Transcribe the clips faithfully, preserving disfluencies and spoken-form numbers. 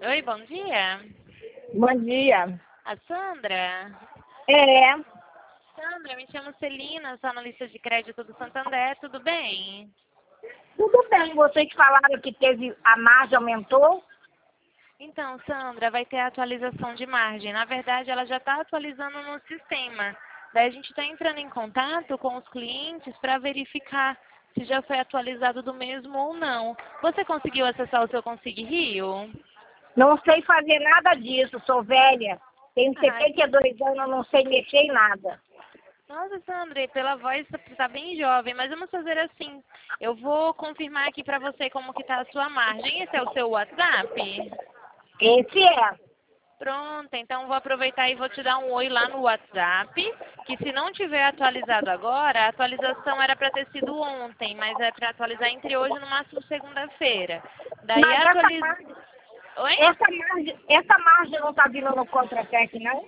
Oi, bom dia. Bom dia. A Sandra? É, Sandra, me chamo Celina, sou analista de crédito do Santander, tudo bem? tudo bem. Vocês falaram que teve a margem aumentou? Então, Sandra, vai ter a atualização de margem. Na verdade, ela já está atualizando no sistema. Daí a gente está entrando em contato com os clientes para verificar se já foi atualizado do mesmo ou não. Você conseguiu acessar o seu Consig Rio? Não sei fazer nada disso, sou velha. Tenho Ah, setenta e dois anos, não sei mexer em nada. nossa, Sandra, pela voz você está bem jovem, mas vamos fazer assim. Eu vou confirmar aqui para você como que está a sua margem. Esse é o seu WhatsApp? Esse é. Pronto, então vou aproveitar e vou te dar um oi lá no WhatsApp, que se não tiver atualizado agora, a atualização era para ter sido ontem, mas é para atualizar entre hoje e no máximo segunda-feira. Daí Mas essa atualiza... margem, Oi? essa margem, essa margem não está vindo no contra-cheque, não?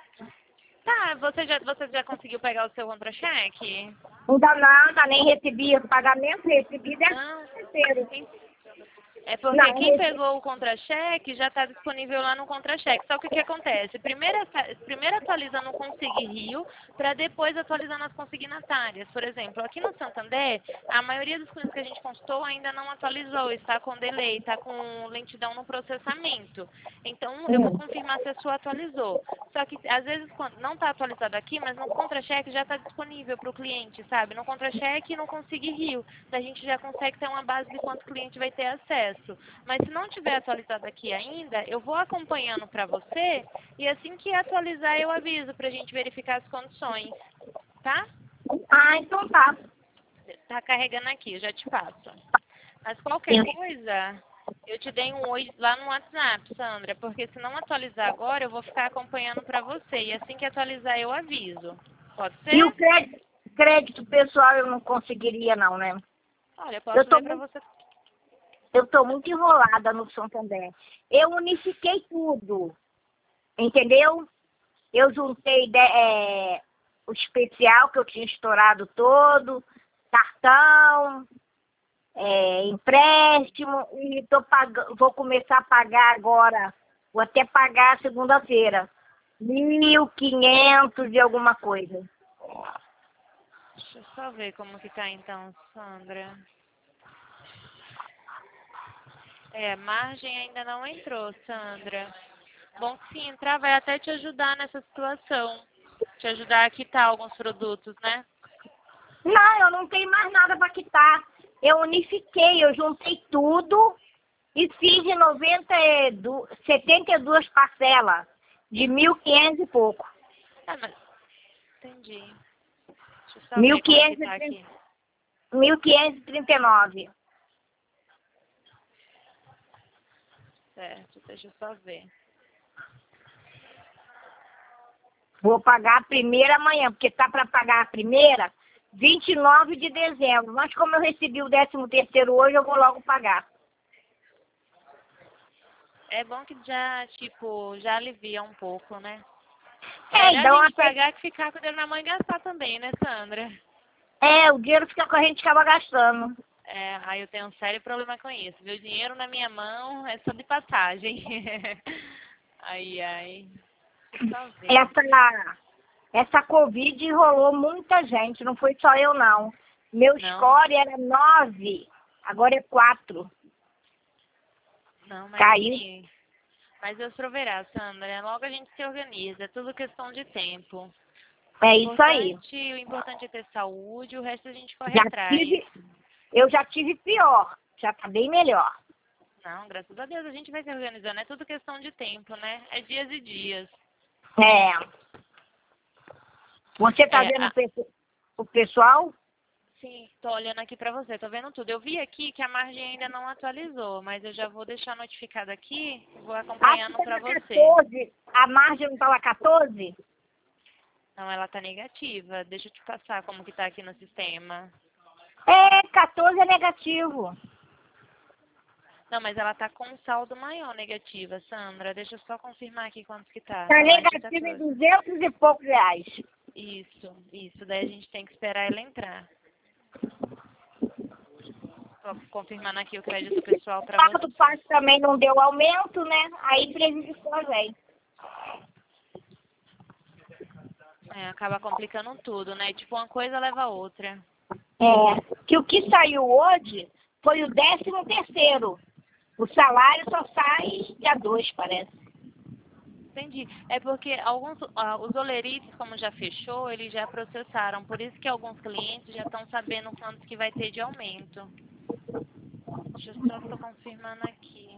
Tá, você já, você já conseguiu pegar o seu contra-cheque? Não dá nada, nem recebi o pagamento, recebi Não. décimo terceiro. É porque Não, quem recebi. pegou o contra-cheque já está disponível lá no contra-cheque. Só que o que acontece? Primeiro, essa- primeiro atualiza no Consig Rio, para depois atualizar nas consignatárias. Por exemplo, aqui no Santander, a maioria dos clientes que a gente consultou ainda não atualizou, está com delay, está com lentidão no processamento. Então, eu vou Hum. confirmar se a sua atualizou. Só que, às vezes, quando não está atualizado aqui, mas no contra-cheque já está disponível para o cliente, sabe? No contra-cheque e no Consig Rio. A gente já consegue ter uma base de quanto o cliente vai ter acesso. Mas se não tiver atualizado aqui ainda, eu vou acompanhando para você e assim que atualizar eu aviso para a gente verificar as condições, tá? Ah, então tá. Tá carregando aqui, eu já te passo. Mas qualquer Eu- coisa, eu te dei um oi lá no WhatsApp, Sandra, porque se não atualizar agora, eu vou ficar acompanhando para você e assim que atualizar eu aviso. Pode E o ser? crédito, crédito pessoal eu não conseguiria não, né? Olha, eu Eu posso tô ver para muito você. Eu estou muito enrolada no Santander. Eu unifiquei tudo, entendeu? Eu juntei de- é, o especial que eu tinha estourado todo, cartão, é, empréstimo, e tô pagando, vou começar a pagar agora, vou até pagar segunda-feira, mil quinhentos e alguma coisa. Deixa eu só ver como que tá então, Sandra. É, margem ainda não entrou, Sandra. Bom que se entrar vai até te ajudar nessa situação. Te ajudar a quitar alguns produtos, né? Não, eu não tenho mais nada para quitar. Eu unifiquei, eu juntei tudo e fiz de noventa e duas, setenta e duas parcelas de mil e quinhentos e pouco. Ah, mas entendi. Deixa eu só Mil ver como que quinhentos e tá trinta aqui. mil quinhentos e trinta e nove. Certo, deixa eu só ver. Vou pagar a primeira amanhã, porque tá para pagar a primeira vinte e nove de dezembro. Mas como eu recebi o décimo terceiro hoje, eu vou logo pagar. É bom que já, tipo, já alivia um pouco, né? É É, melhor a então gente até, pagar que ficar com o dinheiro na mão e gastar também, né, Sandra? é, o dinheiro fica com a gente acaba gastando. É, aí eu tenho um sério problema com isso, viu? Dinheiro na minha mão é só de passagem. Ai, ai. Deixa eu só ver. Essa, essa Covid enrolou muita gente, não foi só eu não. Meu Não, score era nove, agora é quatro. não, mas Caiu. assim, mas Deus proverá, Sandra. Logo a gente se organiza, é tudo questão de tempo. O É isso aí. importante, o importante é ter saúde, o resto a gente corre Já atrás. tive, eu já tive pior, já tá bem melhor. Não, graças a Deus a gente vai se organizando, é tudo questão de tempo, né? É dias e dias. É. Você tá É, vendo o a- pe- o pessoal? sim, tô olhando aqui pra você, tô vendo tudo. Eu vi aqui que a margem ainda não atualizou, mas eu já vou deixar notificado aqui, vou Acho que acompanhando tá pra na você. quatorze. A margem não tá lá quatorze? Não, ela tá negativa. Deixa eu te passar como que tá aqui no sistema. É, quatorze é negativo. Não, mas ela tá com um saldo maior negativa, Sandra. Deixa eu só confirmar aqui quanto que tá. Tá Tá mais de negativo em quatorze. duzentos e poucos reais. Isso, isso. Daí a gente tem que esperar ela entrar. Tô confirmando aqui o crédito pessoal O para pago você. do passe também não deu aumento, né? Aí prejudicou a gente. É, acaba complicando tudo, né? Tipo, uma coisa leva a outra. É, que o que saiu hoje foi o décimo terceiro. O salário só sai dia dois, parece. Entendi. É porque alguns, ah, os olerites, como já fechou, eles já processaram. Por isso que alguns clientes já estão sabendo quanto que vai ter de aumento. Deixa eu só tô confirmando aqui.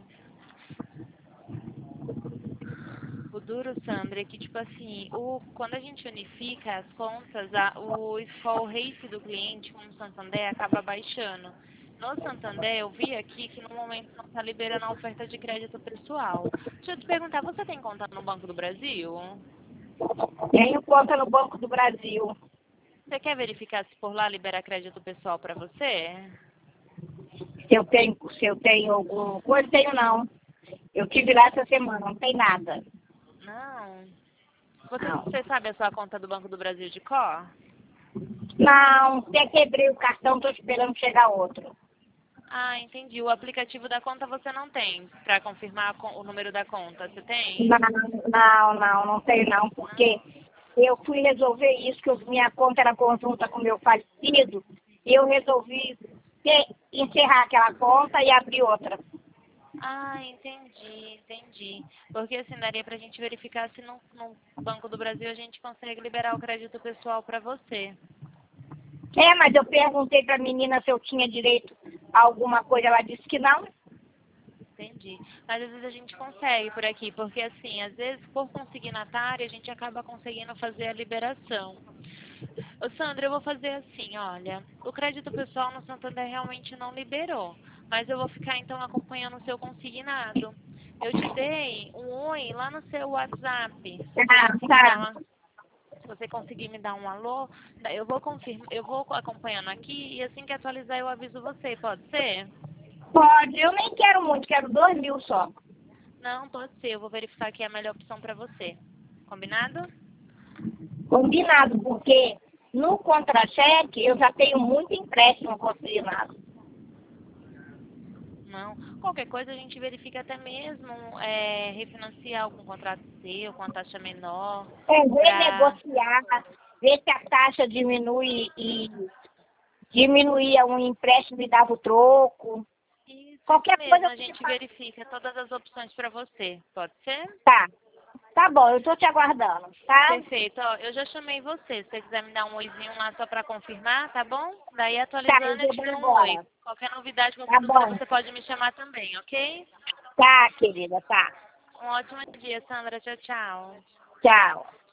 O duro, Sandra, é que, tipo assim, o, quando a gente unifica as contas, a, o score rate do cliente, como o Santander, acaba baixando. No Santander, eu vi aqui que no momento não está liberando a oferta de crédito pessoal. Deixa eu te perguntar, você tem conta no Banco do Brasil? Tenho conta no Banco do Brasil. Você quer verificar se por lá libera crédito pessoal para você? Se eu tenho, se eu tenho alguma coisa, tenho não. Eu tive lá essa semana, não tem nada. Não. Você, Não. você sabe a sua conta do Banco do Brasil de cor? Não, até quebrei o cartão, tô esperando chegar outro. Ah, entendi. O aplicativo da conta você não tem para confirmar a con- o número da conta. Você tem? Não, não, não, não tem não, porque Não. eu fui resolver isso, que eu- minha conta era conjunta com meu falecido, e eu resolvi ter- encerrar aquela conta e abrir outra. Ah, entendi, entendi. Porque assim, daria pra gente verificar se no, no Banco do Brasil a gente consegue liberar o crédito pessoal para você. É, mas eu perguntei pra menina se eu tinha direito a alguma coisa, ela disse que não. Entendi. Mas às vezes a gente consegue por aqui, porque assim, às vezes por consignatária a gente acaba conseguindo fazer a liberação. Ô Sandra, eu vou fazer assim, olha, o crédito pessoal no Santander realmente não liberou, mas eu vou ficar então acompanhando o seu consignado. Eu te dei um oi lá no seu WhatsApp. Se você Ah, conseguir dar tá. uma, se você conseguir me dar um alô, daí eu vou confirmar, eu vou acompanhando aqui e assim que atualizar eu aviso você, pode ser? Pode, eu nem quero muito, quero dois mil só. Não, pode ser, eu vou verificar aqui a melhor opção para você. Combinado? Combinado, porque no contra-cheque eu já tenho muito empréstimo consignado. Não. Qualquer coisa a gente verifica até mesmo é, refinanciar algum contrato seu com a taxa menor É para. renegociar, ver se a taxa diminui e diminuía um empréstimo e dava o troco. Isso, isso Qualquer coisa mesmo, eu a te gente faço. verifica todas as opções para você. Pode ser? Tá, tá bom, eu tô te aguardando, tá? Perfeito. Ó, eu já chamei você. Se você quiser me dar um oizinho lá só para confirmar, tá bom? Daí Tá, eu atualizando eu vou te dar dou um oi. agora. Qualquer novidade, Tá qualquer dúvida, bom. você pode me chamar também, ok? Tá, querida, tá. Um ótimo dia, Sandra. Tchau, tchau. Tchau.